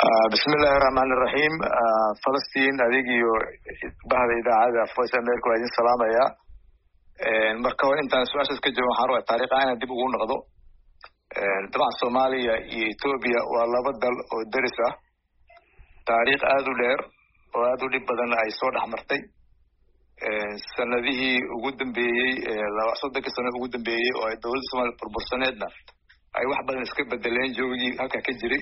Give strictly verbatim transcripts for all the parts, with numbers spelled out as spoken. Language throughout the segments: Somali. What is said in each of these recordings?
بسم الله الرحمن الرحيم فلسطين أديجيو بعد إذا عاد فوز أمريكا وعدين سلام يا مركو أنت سؤال كجو حروة تاريخ أنا دي بقول نقضو طبعا الصومالية إثيوبيا والله بدل ودرسة تاريخ آذو لير وآذو لي بدن أي صور حمرتي السنة ذي وجودن بي لو أصدق السنة وجودن بي والدول الصومال بربرسونيدنا أي واحد بدن سكيب بدلين جوجي هكا كجري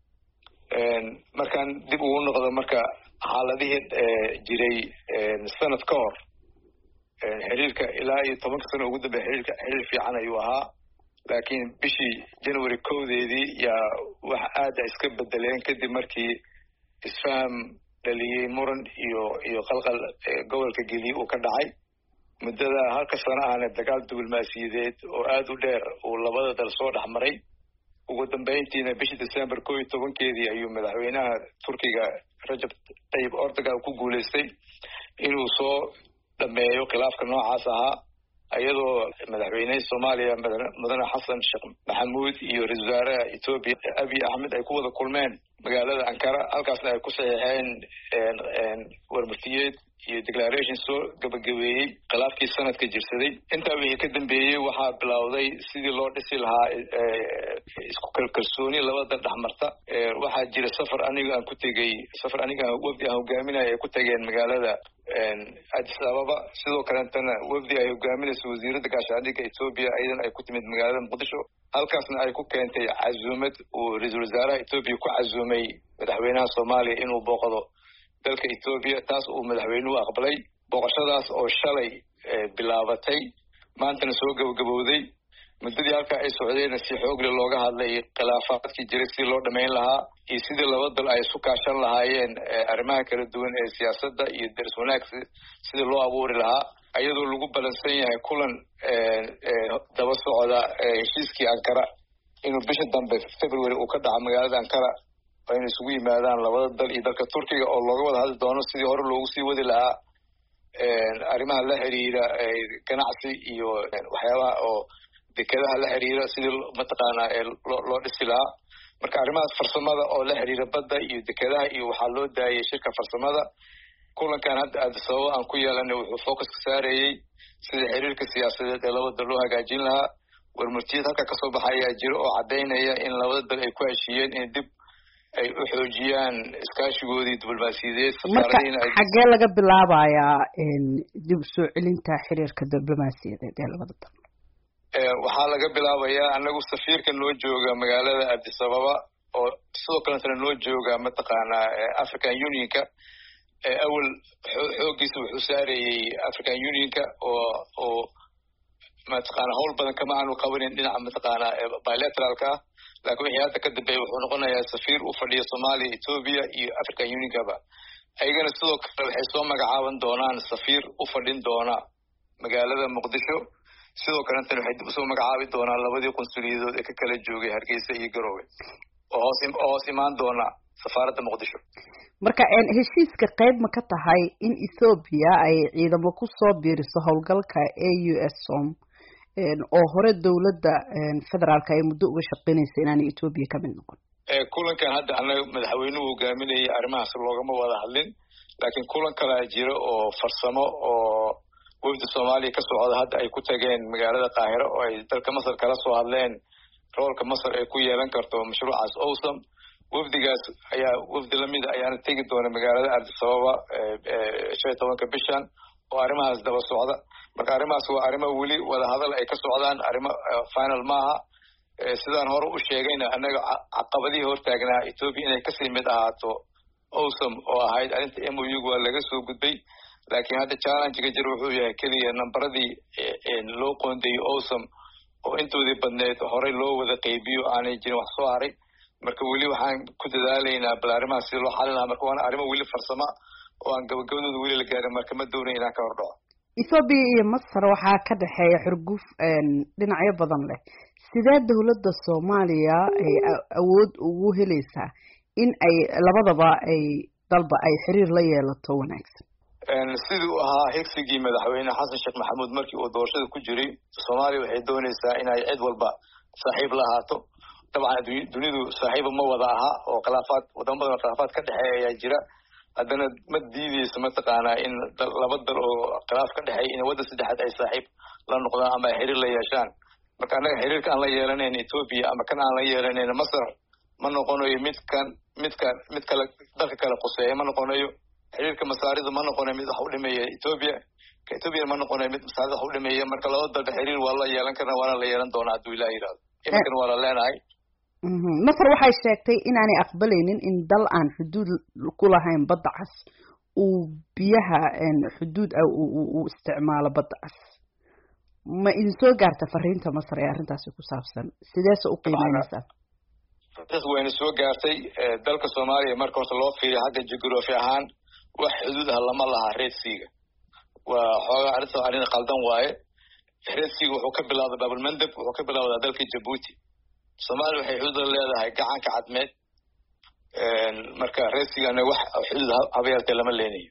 markaan dib ugu noqdo marka xaaladihii jiray sanad ka hor xiriirka ilaa iyo tobanka sano ugu dambeeyay xiriirka xiriir fiican ayuu ahaa laakiin bishii January kowdeedii yaa wax aad iska bedeleen kadib markii isfaham dhaliyay muran iyo iyo qalqal gobolka Gili uu ka dhacay muddada halka sano ahna dagaal diblomaasiyadeed oo aad u dheer oo labada dal soo dhaxmaray ugu dambeyntiina bishii December kow iyo tobankeedii ayuu madaxweynaha Turkiga Recep Tayyip Erdogan ku guuleystay inuu soo dhameeyo khilaafka noocaas ahaa ayadoo madaxweynaha Soomaaliya Mudane Xasan Sheekh Maxamuud iyo ra'iisul wasaaraha Ethiopia Abiy Ahmed ay ku wada kulmeen magaalada Ankara halkaasna ay ku saxiixeen warmurtiyeed iyo declaration soo gabagabeeyay khilaafkii sanadka jirsaday inta wixii ka dambeeyay waxaa bilowday sidii loo dhisi lahaa isku kalsooni labada dhaxmarta waxaa jira safar aniga aan ku tagay safar aniga wafdi aan hogaaminaya ay ku tageen magaalada Addis Ababa sidoo kalena wafdi ay hogaaminayso wasiirada gaashaandhigga Ethiopia aydan ay ku timid magaalada Muqdisho halkaasna ay ku keentay casuumad oo ra'iisul wasaaraha Ethiopia ku casuumay madaxweynaha Soomaaliya inuu booqdo dalka Ethiopia taas uu madaxweynuhu aqbalay booqashadaas oo shalay bilaabatay maantana soo gabagabowday muddadii halka ay socdeen si xoog leh looga hadlay khilaafaadkii jiray si loo dhameyn lahaa iyo sidii laba dal ay isu kaashan lahaayeen arrimaha kala duwan ee siyaasadda iyo daris wanaag sidii loo abuuri lahaa ayadoo lagu balansan yahay kulan daba socda heshiiskii Ankara inuu bisha dambe February uu ka dhaco magaalada Ankara ayna isugu yimaadaan labada dal iyo dalka Turkiga oo looga wada hadli doono sidii hore loogu sii wadi lahaa arrimaha la xiriira ganacsi iyo waxyaabaha oo dekadaha la xiriira sidii mataqaana loo dhisi lahaa marka arrimaha farsamada oo la xiriira badda iyo dekadaha iyo waxaa loo daayay shirka farsamada kulankan hadda Addis Ababa aan ku yeelanay wuxuu focus ka saarayay sidii xiriirka siyaasadeed ee labada dal loo hagaajin lahaa warmurtiyada halka ka soo baxaya jiro oo cadeynaya in labada dal ay ku heshiiyeen in dib ay u xoojiyaan iskaashigoodii diblomaasiyadeed safaaradiina xagee laga bilaabayaa dib soo celinta xiriirka diblomaasiyadeed ee labada dal waxaa laga bilaabayaa anagu safiirka noo jooga magaalada Addis Ababa oo sidoo kale noo jooga mataqaana African Unionka awal xoogiisa wuxuu saarayay African Unionka oo oo mataqaana hawl badan kama aanu qabanin dhinaca mataqaana bilateralka laakiin wixii hadda ka dambeeyay wuxuu noqonayaa safiir u fadhiya Soomaaliya Ethiopia iyo African Unionkaba ayagana sidoo kale waxay soo magacaaban doonaan safiir u fadhin doona magaalada Muqdisho sidoo kale tan waxay dib u soo magacaabi doonaan labadii qunsuliyadood ee ka kala joogay Hargeysa iyo Garowe oo hoos hoos imaan doona safaaradda Muqdisho marka heshiiska qayb ma ka tahay in Ethiopia ay ciidamo ku soo biiriso howlgalka A U S O M oo hore dawladda federaalka ay muddo uga shaqeynaysa inaan Ethiopia ka mid noqon ee kulankan hadda anaga madaxweynuhu hogaaminayay arrimahaas loogama wada hadlin laakiin kulan kale jira oo farsamo oo wafdi Soomaaliya ka socda hadda ay ku tageen magaalada Qaahiro oo ay dalka Masar kala soo hadleen roolka Masar ay ku yeelan karto mashruucaas awsam wafdigaas ayaa wafdi lamid ah ayaana tegi doona magaalada Addis Ababa shan iyo tobanka bishan oo arrimahaas daba socda marka arrimahaas waa arrimo weli wada hadal ay ka socdaan arrimo final maaha sidaan hore u sheegayna anaga caqabadii hortaagnaa Ethiopia inay ka sii mid ahaato awsam oo ahayd arinta M O U waa laga soo gudbay laakiin hadda challenge-ga jir wuxuu yahay kaliya nambaradii loo qoondeeyay awsam oo intoodii badneed horey loo wada qaybiyo aanay jirin wax soo haray marka weli waxaan ku dadaalaynaa bal arrimaha si loo xalin lahaa marka waana arrimo weli farsamo oo aan gabagabadooda weli la gaarin marka ma doonayo inaan ka hordhaco Ethiopia iyo Masar waxaa ka dhaxeeya xurguf dhinacyo badan leh sidee dawladda Soomaaliya ay awood ugu helaysaa in ay labadaba ay dalba ay xiriir la yeelato wanaagsan sidii uu ahaa higsigii madaxweyne Xasan Sheekh Maxamuud markii uu doorashada ku jiray Soomaaliya waxay doonaysaa in ay cid walba saaxiib la ahaato طبعا dunidu saaxiibo ma wada aha oo khilaafaad wadamo badan khilaafaad ka dhaxeeya jira haddana ma diideyso mataqaanaa in laba dal oo khilaaf ka dhaxeeya in wadda saddexaad ay saaxiib la noqdaan ama xiriir la yeeshaan marka anaga xiriirka aan la yeelanayn Ethiopia ama kan aan la yeelanayn Masar ma noqonayo midkan midkan mid kale dalka kale quseeya ma noqonayo xiriirka masaarida ma noqonayo mid wax u dhimeeya Ethiopia ka Ethiopia ma noqonayo mid masaarida wax u dhimeeya marka laba dal xiriir waa la yeelan karna waa la yeelan doonaa hadduu Ilaahay yiraahdo iminkan waa la leenahay Masar waxay sheegtay inaanay aqbalaynin in dal aan xuduud ku lahayn badda cas uu biyaha xuduud uu isticmaalo badda cas ma idin soo gaarta fariinta Masar ee arrintaasi ku saabsan sideese u qiimeynaysaa taas wayna soo gaartay dalka Soomaaliya marka hore loo fiiriyo xagga geography ahaan wax xuduud ah lama laha Red Sea waa xoogaa arrinta arrin qaldan waaye Red Sea wuxuu ka bilaabay Bab al-Mandab wuxuu ka bilaabay dalka Djibouti Soomaaliya waxay xuduud leedahay gacanka cadmeed marka Red Sea ana wax xuduud habeertay lama leenayo